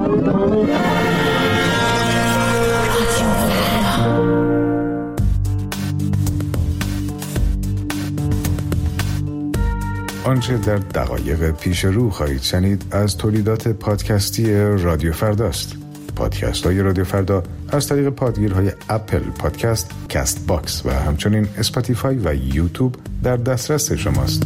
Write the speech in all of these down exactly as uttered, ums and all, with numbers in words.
آنچه در دقایق پیش رو خواهید شنید از تولیدات پادکستی رادیو فرداست. پادکست های رادیو فردا از طریق پادگیرهای اپل پادکست، کست باکس و همچنین اسپاتیفای و یوتیوب در دسترس شماست.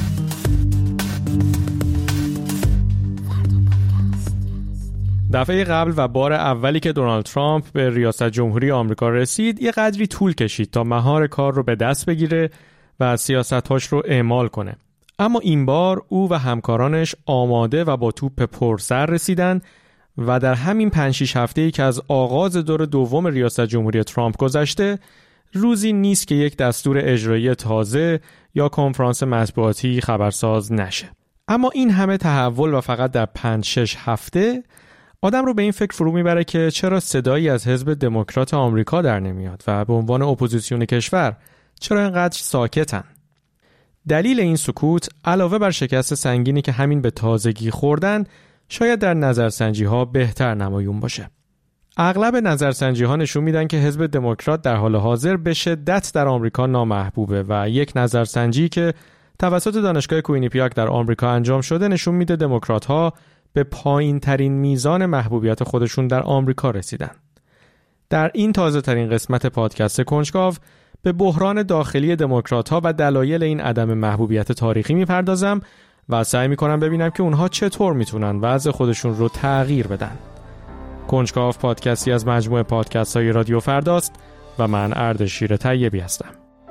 دفعه قبل و بار اولی که دونالد ترامپ به ریاست جمهوری آمریکا رسید، یه قدری طول کشید تا مهار کار رو به دست بگیره و سیاست‌هاش رو اعمال کنه. اما این بار او و همکارانش آماده و با توپ پرسر رسیدن و در همین پنج شش هفته‌ای که از آغاز دور دوم ریاست جمهوری ترامپ گذشته، روزی نیست که یک دستور اجرایی تازه یا کنفرانس مطبوعاتی خبرساز نشه. اما این همه تحول و فقط در پنج شش هفته آدم رو به این فکر فرو میبره که چرا صدایی از حزب دموکرات آمریکا در نمیاد و به عنوان اپوزیسیون کشور چرا اینقدر ساکتن؟ دلیل این سکوت علاوه بر شکست سنگینی که همین به تازگی خوردن، شاید در نظرسنجی ها بهتر نمایون باشه. اغلب نظرسنجی ها نشون میدن که حزب دموکرات در حال حاضر به شدت در آمریکا نامحبوبه و یک نظرسنجی که توسط دانشگاه کوینیپیاک در آمریکا انجام شده نشون میده دموکرات ها به پایین ترین میزان محبوبیت خودشون در آمریکا رسیدن. در این تازه ترین قسمت پادکست کنجکاو به بحران داخلی دموکرات‌ها و دلایل این عدم محبوبیت تاریخی میپردازم و سعی میکنم ببینم که اونها چطور میتونن وضع خودشون رو تغییر بدن. کنجکاو پادکستی از مجموعه پادکست‌های رادیو فرداست و من اردشیر طیبی هستم.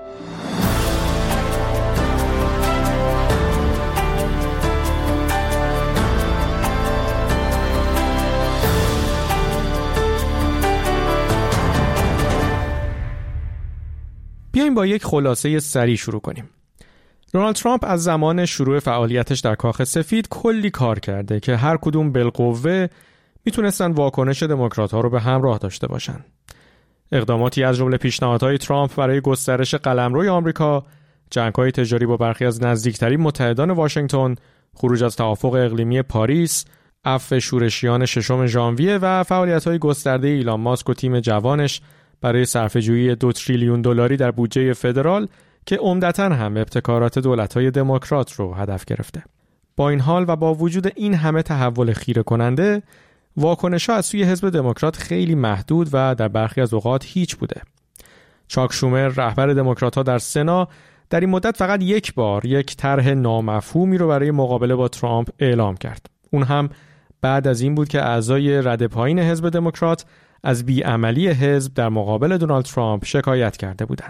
بیایم با یک خلاصه سریع شروع کنیم. دونالد ترامپ از زمان شروع فعالیتش در کاخ سفید کلی کار کرده که هر کدوم بالقوه میتونستن واکنش دموکرات‌ها رو به همراه داشته باشن. اقداماتی از جمله پیشنهادهای ترامپ برای گسترش قلمروی آمریکا، جنگ‌های تجاری با برخی از نزدیکترین متحدان واشنگتن، خروج از توافق اقلیمی پاریس، عفو شورشیان ششم ژانویه و فعالیت‌های گسترده ایلان ماسک و تیم جوانش برای صرفه‌جویی دو تریلیون دلاری در بودجه فدرال که عمدتاً هم ابتکارات دولت‌های دموکرات رو هدف گرفته. با این حال و با وجود این همه تحول خیره کننده، واکنش‌ها از سوی حزب دموکرات خیلی محدود و در برخی از اوقات هیچ بوده. چاک شومر رهبر دموکرات‌ها در سنا در این مدت فقط یک بار یک طرح نامفهومی رو برای مقابله با ترامپ اعلام کرد. اون هم بعد از این بود که اعضای رده پایین حزب دموکرات از بیعملی حزب در مقابل دونالد ترامپ شکایت کرده بودند.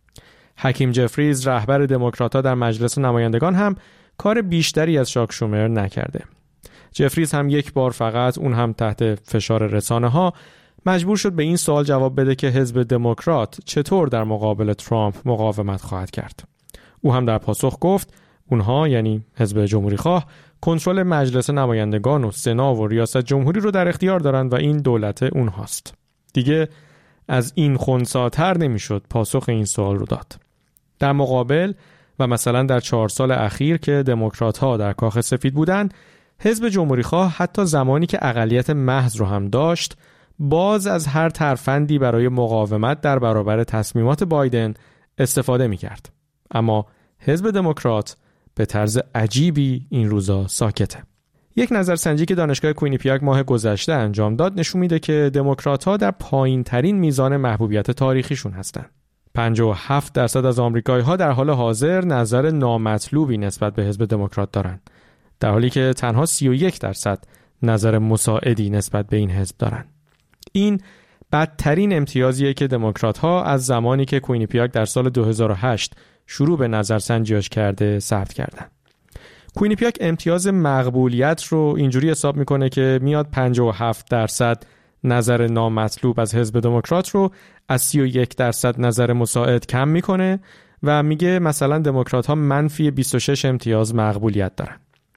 حکیم جفریز رهبر دموکرات‌ها در مجلس نمایندگان هم کار بیشتری از چاک شومر نکرده. جفریز هم یک بار فقط، اون هم تحت فشار رسانه‌ها، مجبور شد به این سوال جواب بده که حزب دموکرات چطور در مقابل ترامپ مقاومت خواهد کرد. او هم در پاسخ گفت اونها، یعنی حزب جمهوری‌خواه، کنترل مجلس نمایندگان و سنا و ریاست جمهوری رو در اختیار دارند و این دولت اونهاست. دیگه از این خنثی‌تر نمیشد پاسخ این سوال رو داد. در مقابل و مثلا در چهار سال اخیر که دموکرات‌ها در کاخ سفید بودن، حزب جمهوری‌خواه حتی زمانی که اقلیت محض رو هم داشت، باز از هر ترفندی برای مقاومت در برابر تصمیمات بایدن استفاده می‌کرد. اما حزب دموکرات به طرز عجیبی این روزا ساکته. یک نظرسنجی که دانشگاه کوینیپیاک ماه گذشته انجام داد نشون میده که دموکرات‌ها در پایین‌ترین میزان محبوبیت تاریخیشون هستن. پنجاه و هفت درصد از آمریکایی‌ها در حال حاضر نظر نامطلوبی نسبت به حزب دموکرات دارن، در حالی که تنها سی و یک درصد نظر مساعدی نسبت به این حزب دارن. این بدترین امتیازیه که دموکرات‌ها از زمانی که کوینیپیاک در سال دو هزار و هشت شروع به نظرسنجیاش کرده ثبت کردن. کوینیپیاک امتیاز مقبولیت رو اینجوری حساب میکنه که میاد پنجاه و هفت درصد نظر نامطلوب از حزب دموکرات رو از سی و یک درصد نظر مساعد کم میکنه و میگه مثلا دموکرات ها منفی بیست و شش امتیاز مقبولیت دارن.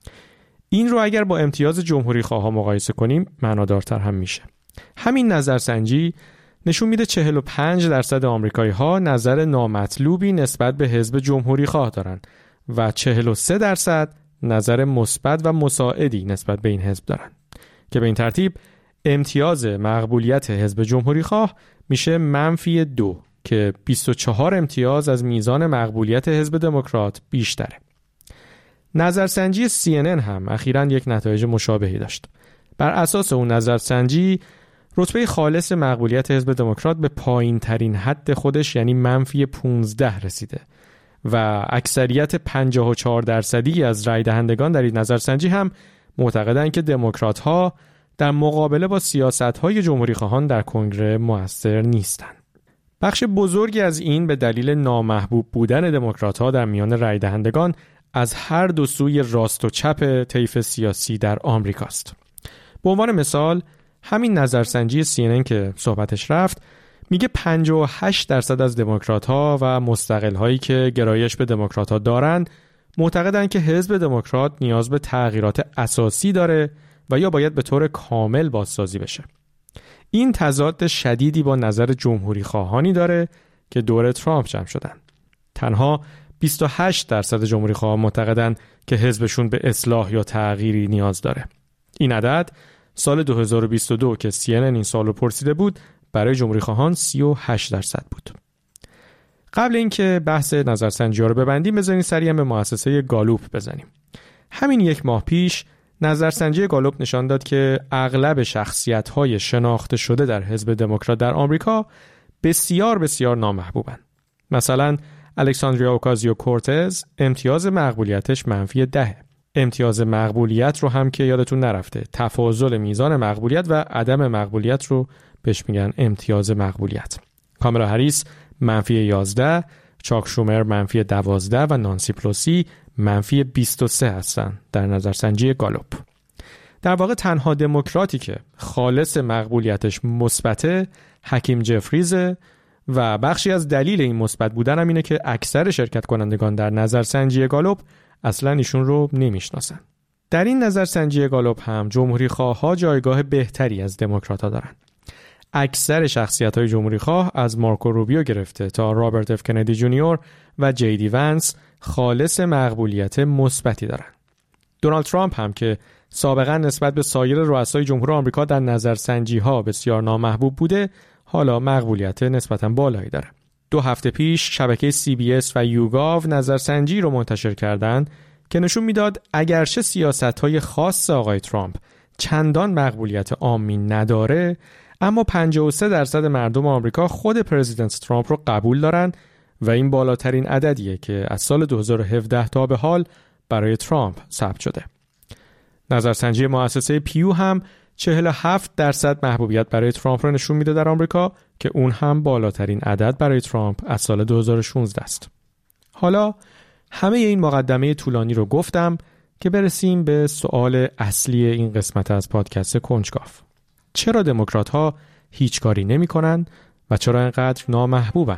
این رو اگر با امتیاز جمهوری خواه مقایسه کنیم معنادارتر هم میشه. همین نظرسنجی نشون میده چهل و پنج درصد آمریکایی ها نظر نامطلوبی نسبت به حزب جمهوری خواه دارن و چهل و سه درصد نظر مثبت و مساعدی نسبت به این حزب دارن که به این ترتیب امتیاز مقبولیت حزب جمهوری خواه میشه منفی دو که بیست و چهار امتیاز از میزان مقبولیت حزب دموکرات بیشتره. نظرسنجی سی ان ان هم اخیراً یک نتایج مشابهی داشت. بر اساس اون نظرسنجی رتبه خالص مقبولیت حزب دموکرات به پایین ترین حد خودش یعنی منفی پانزده رسیده و اکثریت پنجاه و چهار درصدی از رای دهندگان در این نظرسنجی هم معتقدند که دموکرات ها در مقابله با سیاست های جمهوری خواهان در کنگره مؤثر نیستند. بخش بزرگی از این به دلیل نامحبوب بودن دموکرات ها در میان رای دهندگان از هر دو سوی راست و چپ طیف سیاسی در آمریکاست. به عنوان مثال همین نظرسنجی سی ان ان که صحبتش رفت میگه پنجاه و هشت درصد از دموکرات‌ها و مستقل‌هایی که گرایش به دموکرات‌ها دارن معتقدن که حزب دموکرات نیاز به تغییرات اساسی داره و یا باید به طور کامل بازسازی بشه. این تضاد شدیدی با نظر جمهوری خواهانی داره که دور ترامپ جمع شدن. تنها بیست و هشت درصد جمهوری خواهان معتقدن که حزبشون به اصلاح یا تغییری نیاز داره. این عدد سال دو هزار و بیست و دو که سی ان ان این سال رو پرسیده بود برای جمهوری خواهان سی و هشت درصد بود. قبل اینکه بحث نظرسنجی‌ها رو ببندیم بزنین سریع به مؤسسه گالوپ بزنیم. همین یک ماه پیش نظرسنجی گالوپ نشان داد که اغلب شخصیت‌های شناخته شده در حزب دموکرات در آمریکا بسیار بسیار نامحبوبن. مثلا الکساندریا اوکازیو کورتز امتیاز مقبولیتش منفی ده. امتیاز مقبولیت رو هم که یادتون نرفته تفاضل میزان مقبولیت و عدم مقبولیت رو بهش میگن امتیاز مقبولیت. کامالا هریس منفی یازده، چاک شومر منفی دوازده و نانسی پلوسی منفی بیست و سه هستن در نظرسنجی گالوپ. در واقع تنها دموکراتی که خالص مقبولیتش مثبته حکیم جفریزه و بخشی از دلیل این مثبت بودن هم اینه که اکثر شرکت کنندگان در نظرسنجی گالوپ اصلا ایشون رو نمیشناسن. در این نظرسنجی گالوپ هم جمهوری خواه‌ها جایگاه بهتری از دموکرات‌ها دارن. اکثر شخصیت‌های جمهوری خواه از مارکو روبیو گرفته تا رابرت اف کندی جونیور و جی دی ونس خالص مقبولیت مثبتی دارن. دونالد ترامپ هم که سابقا نسبت به سایر رؤسای جمهور آمریکا در نظرسنجی‌ها بسیار نامحبوب بوده، حالا مقبولیت نسبتاً بالایی داره. دو هفته پیش شبکه سی بی اس و یوگاو نظرسنجی رو منتشر کردند که نشون میداد اگرچه سیاست‌های خاص آقای ترامپ چندان مقبولیت عامی نداره، اما پنجاه و سه درصد مردم آمریکا خود پرزیدنت ترامپ رو قبول دارن و این بالاترین عددیه که از سال دو هزار و هفده تا به حال برای ترامپ ثبت شده. نظرسنجی مؤسسه پیو هم چهل و هفت درصد محبوبیت برای ترامپ رو نشون میده در آمریکا که اون هم بالاترین عدد برای ترامپ از سال دو هزار و شانزده است. حالا همه این مقدمه طولانی رو گفتم که برسیم به سوال اصلی این قسمت از پادکست کنجکاو. چرا دموکرات‌ها هیچ کاری نمی‌کنن و چرا اینقدر نامحبوبن؟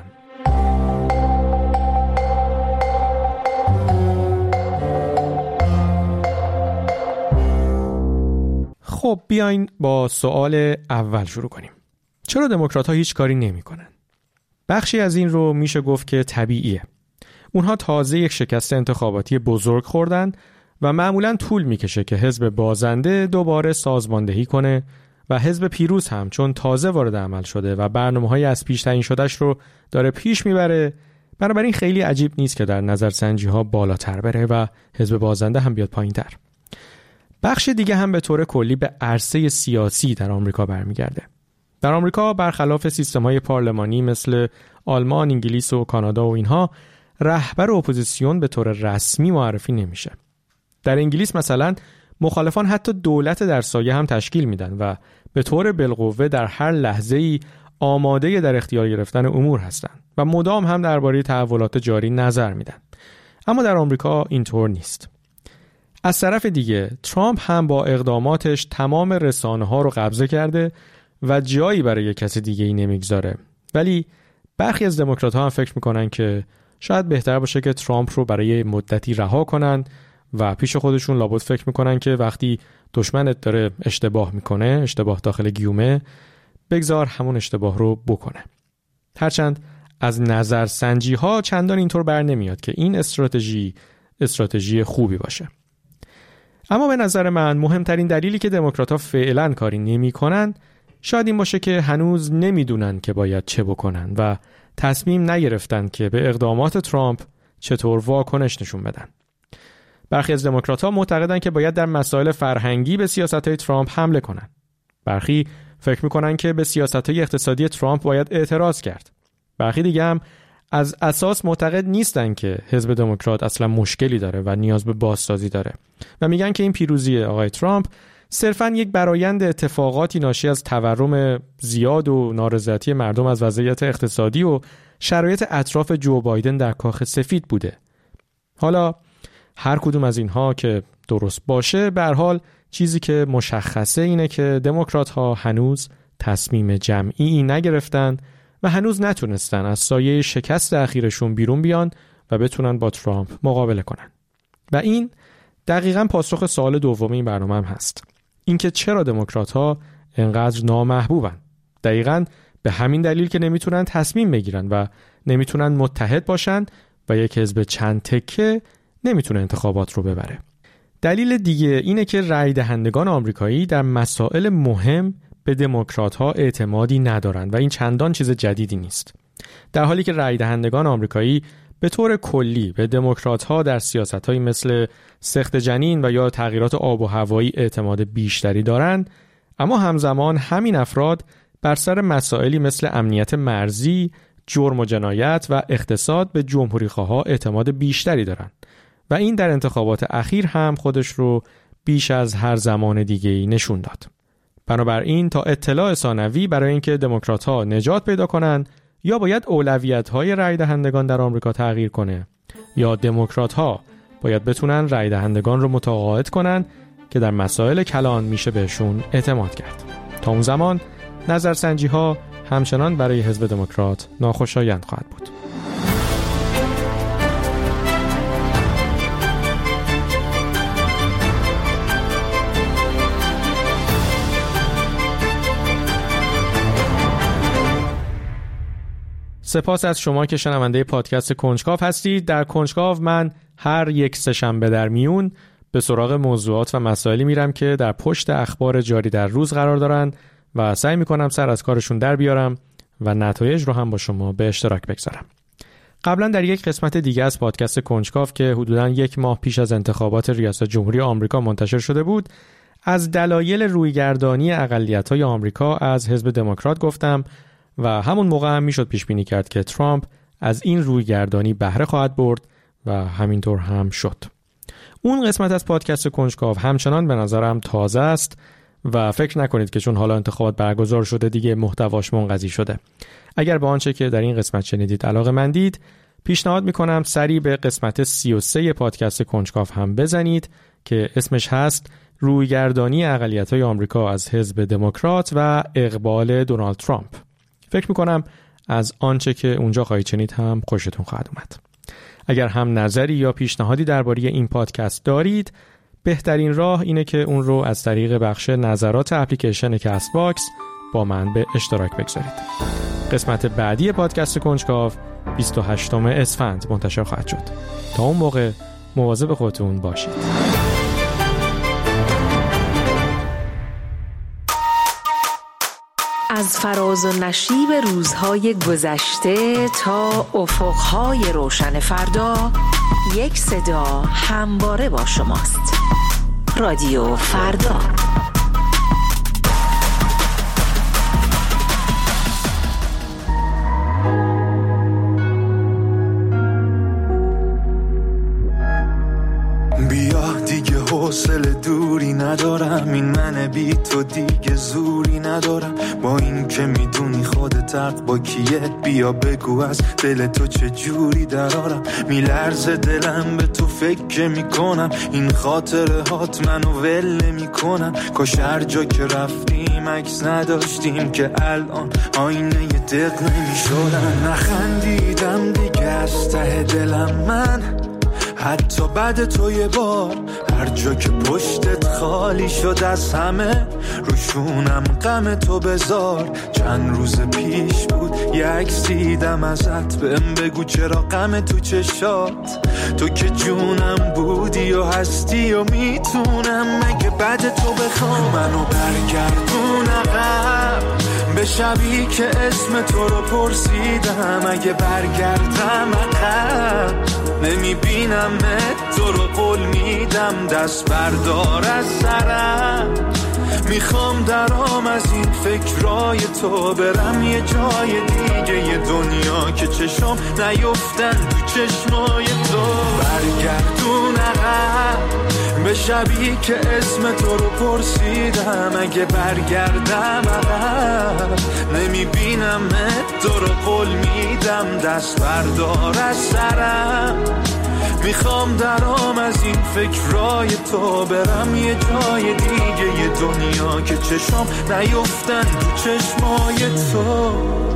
خب بیاین با سوال اول شروع کنیم. چرا دموکرات‌ها هیچ کاری نمی‌کنن؟ بخشی از این رو میشه گفت که طبیعیه. اونها تازه یک شکست انتخاباتی بزرگ خوردن و معمولاً طول میکشه که حزب بازنده دوباره سازماندهی کنه و حزب پیروز هم چون تازه وارد عمل شده و برنامه‌های از پیش تعیین شدهش رو داره پیش میبره، بنابراین خیلی عجیب نیست که در نظرسنجی‌ها بالاتر بره و حزب بازنده هم بیاد پایین‌تر. بخش دیگه هم به طور کلی به عرصه سیاسی در آمریکا برمیگرده. در آمریکا برخلاف سیستم‌های پارلمانی مثل آلمان، انگلیس و کانادا و اینها، رهبر اپوزیسیون به طور رسمی معرفی نمیشه. در انگلیس مثلا مخالفان حتی دولت در سایه هم تشکیل میدن و به طور بالقوه در هر لحظه‌ای آماده در اختیار گرفتن امور هستن و مدام هم درباره تحولات جاری نظر میدن. اما در آمریکا اینطور نیست. از طرف دیگه ترامپ هم با اقداماتش تمام رسانه‌ها رو قبضه کرده و جایی برای کسی دیگه‌ای نمیگذاره. ولی برخی از دموکرات‌ها هم فکر میکنن که شاید بهتر باشه که ترامپ رو برای مدتی رها کنن و پیش خودشون لابد فکر میکنن که وقتی دشمنت داره اشتباه میکنه، اشتباه داخل گیومه، بگذار همون اشتباه رو بکنه. هرچند از نظرسنجی ها چندان اینطور بر نمیاد که این استراتژی استراتژی خوبی باشه. اما به نظر من مهمترین دلیلی که دموکرات‌ها فعلا کاری نمی‌کنن شاید این باشه که هنوز نمیدونن که باید چه بکنن و تصمیم نگرفتن که به اقدامات ترامپ چطور واکنش نشون بدن. برخی از دموکرات‌ها معتقدن که باید در مسائل فرهنگی به سیاست‌های ترامپ حمله کنن. برخی فکر می‌کنن که به سیاست‌های اقتصادی ترامپ باید اعتراض کرد. برخی دیگه هم از اساس معتقد نیستن که حزب دموکرات اصلا مشکلی داره و نیاز به بازسازی داره و میگن که این پیروزی آقای ترامپ صرفاً یک برآیند اتفاقاتی ناشی از تورم زیاد و نارضایتی مردم از وضعیت اقتصادی و شرایط اطراف جو بایدن در کاخ سفید بوده. حالا هر کدوم از اینها که درست باشه، به هر حال چیزی که مشخصه اینه که دموکرات‌ها هنوز تصمیم جمعی نگرفتن و هنوز نتونستن از سایه شکست اخیرشون بیرون بیان و بتونن با ترامپ مقابله کنن. و این دقیقاً پاسخ سوال دوم این برنامه هم هست. اینکه چرا دموکرات‌ها انقدر نامحبوبن؟ دقیقاً به همین دلیل که نمیتونن تصمیم بگیرن و نمیتونن متحد باشن و یک حزب چند تکه نمیتونه انتخابات رو ببره. دلیل دیگه اینه که رای دهندگان آمریکایی در مسائل مهم به دموکرات‌ها اعتمادی ندارن و این چندان چیز جدیدی نیست. در حالی که رای دهندگان آمریکایی به طور کلی به دموکرات‌ها در سیاست‌هایی مثل سقط جنین و یا تغییرات آب و هوایی اعتماد بیشتری دارن، اما همزمان همین افراد بر سر مسائلی مثل امنیت مرزی، جرم و جنایت و اقتصاد به جمهوری‌خواها اعتماد بیشتری دارن و این در انتخابات اخیر هم خودش رو بیش از هر زمان دیگه‌ای نشون داد. بنابراین تا اطلاع ثانوی برای اینکه دموکرات‌ها نجات پیدا کنن، یا باید اولویت‌های رای دهندگان در آمریکا تغییر کنه، یا دموکرات‌ها باید بتونن رای دهندگان رو متقاعد کنن که در مسائل کلان میشه بهشون اعتماد کرد. تا اون زمان نظرسنجی‌ها همچنان برای حزب دموکرات ناخوشایند خواهد بود. سپاس از شما که شنونده پادکست کنجکاو هستید. در کنجکاو من هر یک سه‌شنبه در میون به سراغ موضوعات و مسائلی میرم که در پشت اخبار جاری در روز قرار دارن و سعی میکنم سر از کارشون در بیارم و نتایج رو هم با شما به اشتراک بگذارم. قبلا در یک قسمت دیگه از پادکست کنجکاو که حدوداً یک ماه پیش از انتخابات ریاست جمهوری آمریکا منتشر شده بود، از دلایل رویگردانی اقلیت‌های آمریکا از حزب دموکرات گفتم و همون موقع هم میشد پیش بینی کرد که ترامپ از این رویگردانی بهره خواهد برد و همینطور هم شد. اون قسمت از پادکست کنجکاو همچنان به نظرم تازه است و فکر نکنید که چون حالا انتخابات برگزار شده دیگه محتواش منقضی شده. اگر به آنچه که در این قسمت شنیدید علاقه‌مندید، پیشنهاد میکنم سری به قسمت سی و سه پادکست کنجکاو هم بزنید که اسمش هست رویگردانی اقلیت‌های آمریکا از حزب دموکرات و اقبال دونالد ترامپ. فکر میکنم از آنچه که اونجا خواهید شنید هم خوشتون خواهد اومد. اگر هم نظری یا پیشنهادی درباره این پادکست دارید، بهترین راه اینه که اون رو از طریق بخش نظرات اپلیکیشن کست باکس با من به اشتراک بگذارید. قسمت بعدی پادکست کنجکاو بیست و هشتم اسفند منتشر خواهد شد. تا اون موقع مواظب خودتون باشید. از فراز و نشیب روزهای گذشته تا افقهای روشن فردا، یک صدا همواره با شماست. رادیو فردا. بیا دیگه حوصله دوری ندارم، این من بی تو دیگه زوری ندارم. با این که میدونی خودت حق با کیه، بیا بگو از دل تو چه جوری درارم. میلرزه دلم به تو فکر میکنم، این خاطره هات منو ول نمیکنن. کاش هر جا که رفتیم عکس نداشتیم که الان آینه ی دق نمیشدن. نخندیدم دیگه از ته دلم من، حتی بعد تو یه بار هر جا که پشتت خالی شد از همه، روشونم غم تو بذار. چند روز پیش بود یه عکس دیدم ازت، بهم بگو چرا غم تو چشات تو که جونم بودی و هستی و میتونم مگه بعد تو بخوام منو برگردون عقب به شبی که اسم تو رو پرسیدم. اگه برگردم عقب نمیبینم تو رو قول میدم دست بردار از سرم. میخوام درام از این فکرای تو برم یه جای دیگه یه دنیا که چشم نیفتن تو چشمای تو. برگردون عقب به شبی که اسم تو رو پرسیدم. اگه برگردم عقب نمیبینم تو رو قول میدم دست بردار از سرم. میخوام درام از این فکرای تو برم یه جای دیگه یه دنیا که چشم نیفتن تو چشمای تو.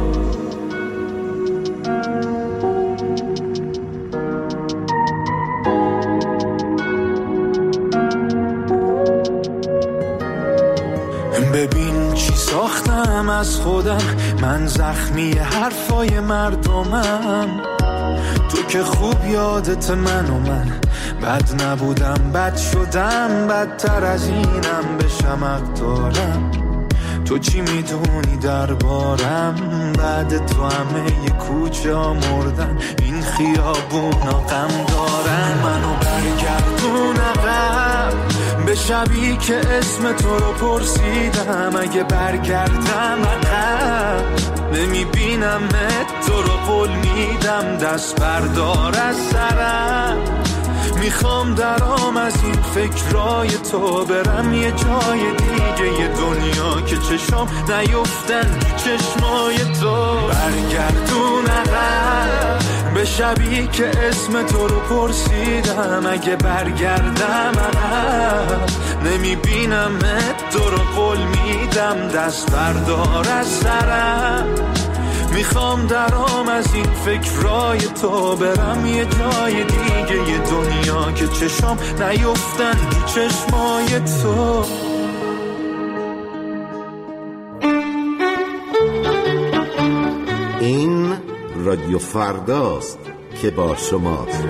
ببین چی ساختم از خودم من، زخمی حرفای مردمم. تو که خوب یادت من و من بد نبودم بد شدم، بدتر از اینم بشم اقدارم. تو چی میدونی دربارم؟ بعد تو همه ی کوچه ها مردن، این خیابونا غم دارن. منو برگردون عقب به شبی که اسم تو رو پرسیدم. اگه برگردم عقب نمیبینم تو رو قول میدم دست بردار از سرم. میخوام درام از این فکرای تو برم یه جای دیگه یه دنیا که چشم نیفتن تو چشمای تو. برگردون عقب به شبی که اسم تو رو پرسیدم. اگه برگردم عقب نمیبینم تو رو قول میدم دست بردار از سرم. میخوام درام از این فکرای تو برم یه جای دیگه یه دنیا که چشم نیفتن تو چشمای تو. این رادیو فرداست که با شماست.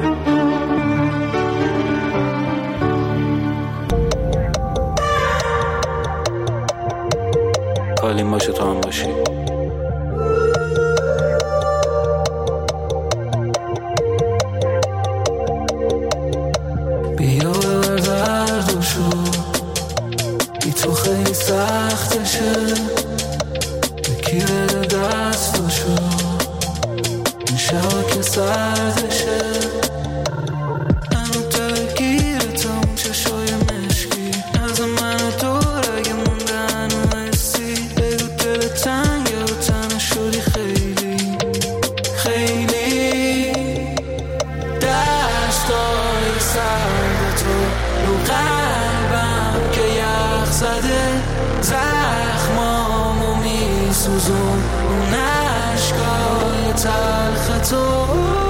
حالیم باشه تو هم باشی. بیا ببر دردشو بی تو خیلی سختشه، بکی بده دستشو این شبا که سردشه. منو دلگیرتم چشای مشکی از من و دور اگه موندن و حسی. بگو دل تنگه و تنه شدی خیلی خیلی. دستای سرد تو رو قلبم که یخ زده، زخمامو میسوزون اون عشقای تلخ تو.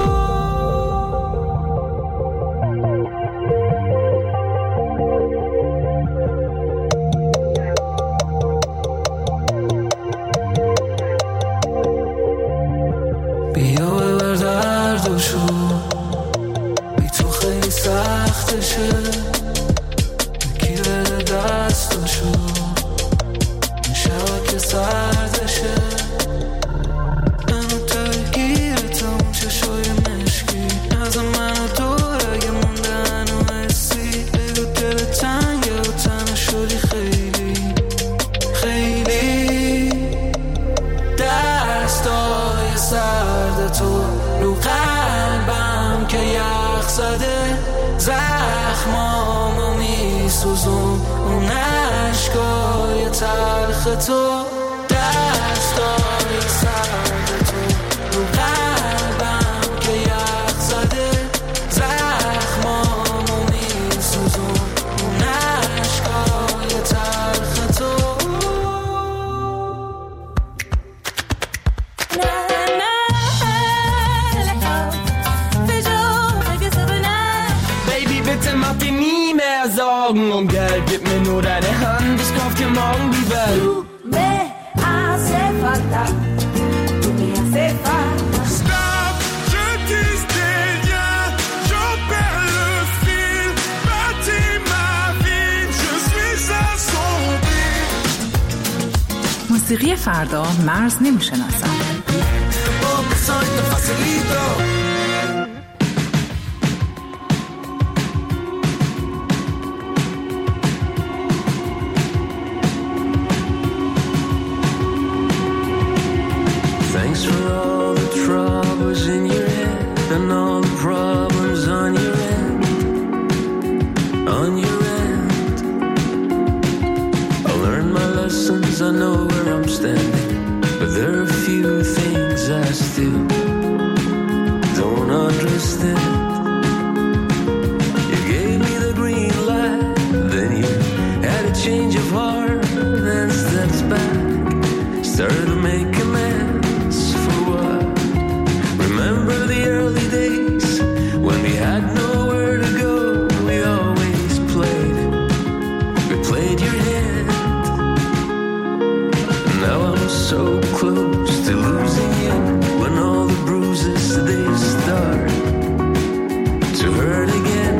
بیا ببر دردشو بی تو خیلی سختشه، بکی بده دستشو این شبا که سردشه. منو دلگیرتم چشای مشکی از من و دور اگه موندن و حسی. بگو دل تنگه و تنه شدی خیلی خیلی. دستای سرد تو رو قلبم که یخ زده، زخمامو میسوزون اون عشقای تلخ تو. دستای سرد تو رو قلبم که یخ زده، زخمامو میسوزون اون عشقای تلخ تو. Sorgen um Geld, gib mir nur deine Hand, ich kauf dir morgen die Welt. Du me hace falta, tu me hace falta. Stop, je t'ai dit, je موسیقی فردا مرز نمی‌شناسد. Thanks for all the troubles in your head and all the problems on your end, on your end. I learned my lessons, I know where I'm standing, but there are a few things I still don't understand. You gave me the green light, then you had a change of heart, then steps back, started to make amends for what? Remember the early days when we had nowhere to go, we always played, we played your hand. Now I'm so close to losing you, when all the bruises they start to hurt again.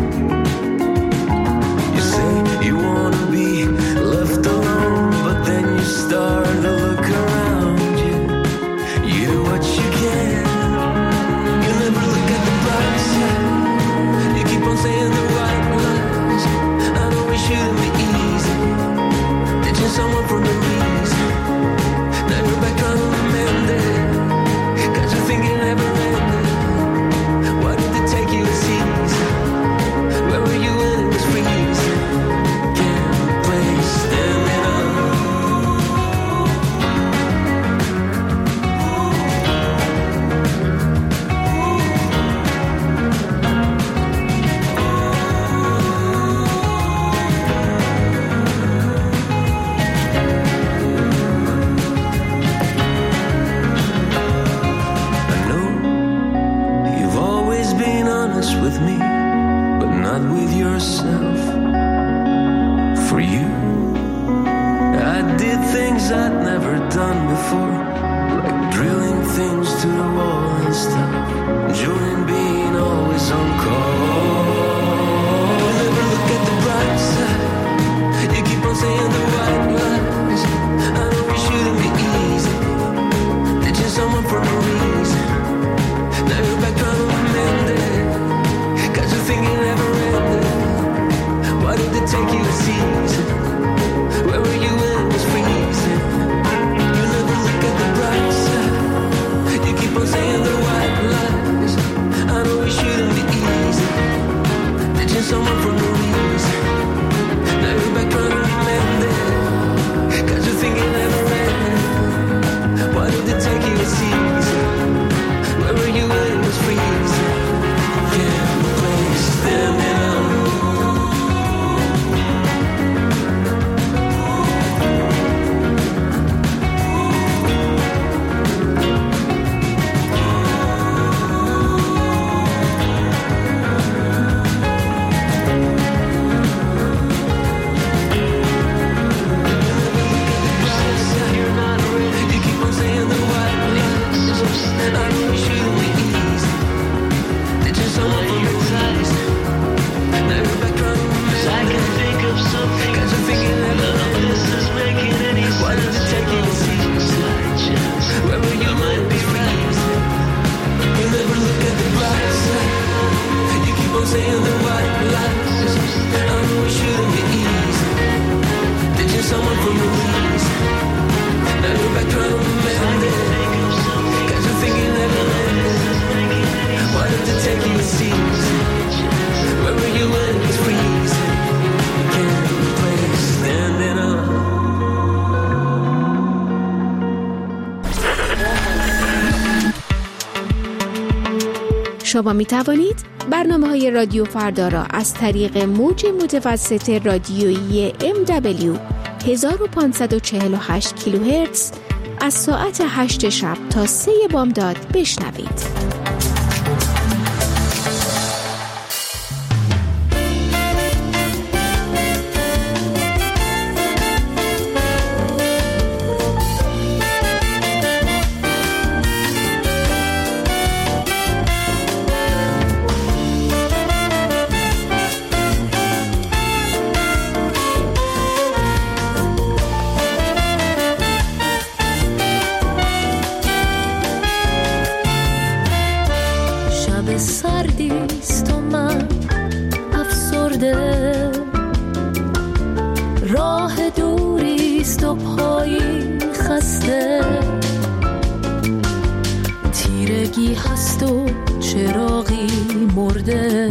You say you wanna be left alone, but then you start to look around you. You do what you can. You never look at the bright side. You keep on saying the right lies. I know it shouldn't be easy, ditching someone for no reason. Now you're back trying to amend it, 'cause you think it never ended. Why did it take you a season? Where were you when it was freezing? Can't play standing up. I know you've always been honest with me, but not with yourself. For you, I did things I'd never done before, like drilling things to the wall and stuff, enjoying being always on call. You never look at the bright side. You keep on saying the white lies. I know it shouldn't be easy, ditching someone for no reason. Now you're back trying to amend it, 'cause you think it never ended. Why did it take you a season? Where were you when it was freezing? You never look at the bright side. You keep on saying the white lies. I know it shouldn't be easy, ditching someone for no reason. Now you're back trying to amend it, 'cause you think it never ended. Why did it take you a season? Where were you when it was freezing? Can't play standing up. You keep on saying the white lies. I know it shouldn't be easy, ditching someone for no reason. Now you're back trying to amend it, I can think of something, 'cause you think it never ended. This is making any sense. Why did it take you a season? Where were you when it was freezing? You never look at the bright side. You keep on saying the white lies. I know it shouldn't be easy, ditching someone for no reason. Now you're back trying to amend it, 'cause you think it never ended. Why did it take you a season? Where were you when it was freezing? Can't play standing up. شما می توانید برنامه های رادیو فردا را از طریق موج متوسط رادیویی ام دبلیو هزار و پانصد و چهل و هشت کیلوهرتز از ساعت هشت شب تا سه بامداد بشنوید. هوایی خسته، تیرگی هست و چراغی مرده،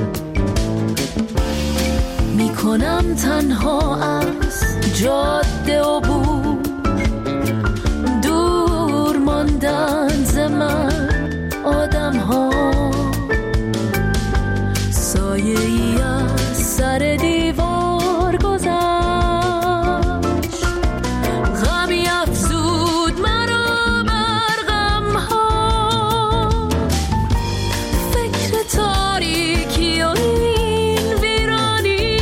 میکنم تنها از جاده عبور، دور ماندن ز من آدم ها، سایه ای از سر دیوار گذشت، غمی افزود مرا بر غم ها، فکر تاریکی و این ویرانی،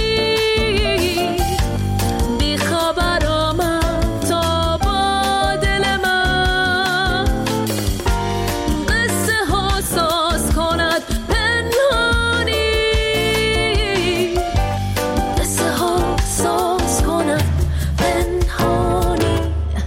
بی خبر آمد تا با دل من، قصه ها ساز کند پنهانی، قصه ها ساز کند پنهانی.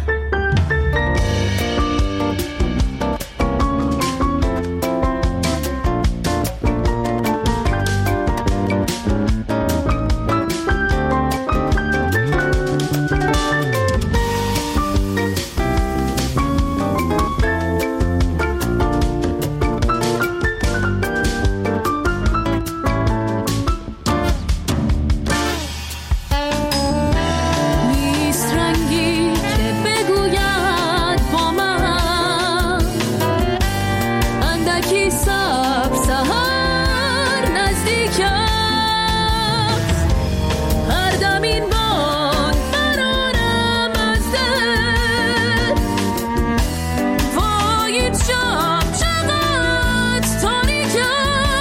نیست رنگی که بگوید با من، اندکی صبر سحر نزدیک است، هر دم این باد برارم از دل، وای این شب چقدر تاریک است.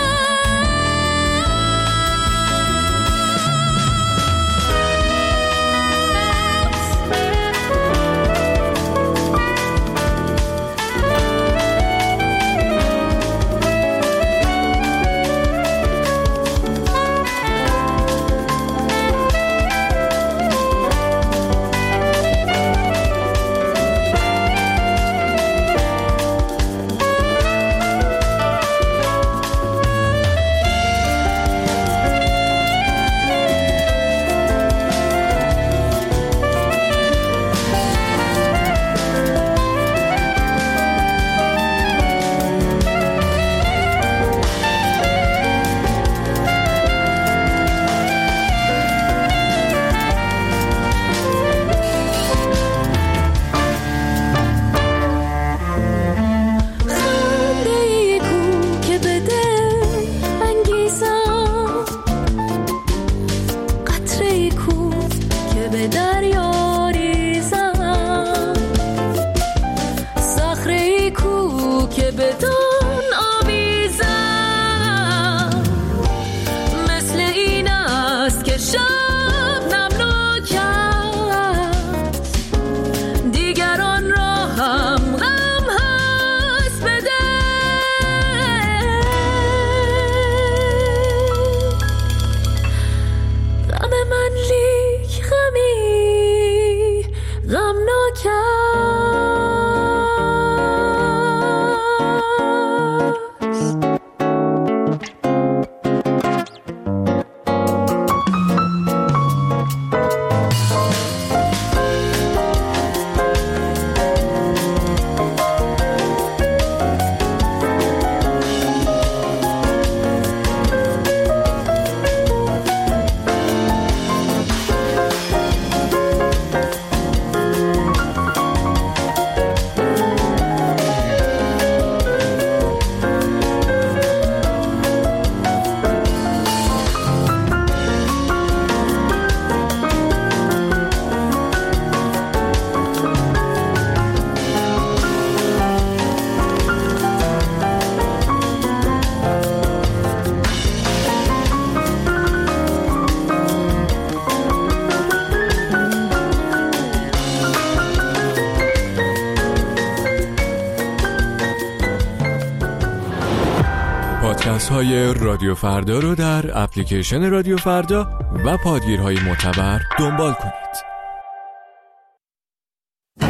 خنده‌ای کو که به دل انگیزم، قطره‌ای کو که به دریا ریزم، صخره‌ای کو که به دان آویزم، مثل این است که شب نمناک است، دیگران را هم غم هست بده، غم من لیک غمی غمناک است. پادکست های رادیو فردا رو در اپلیکیشن رادیو فردا و پادگیرهای معتبر دنبال کنید.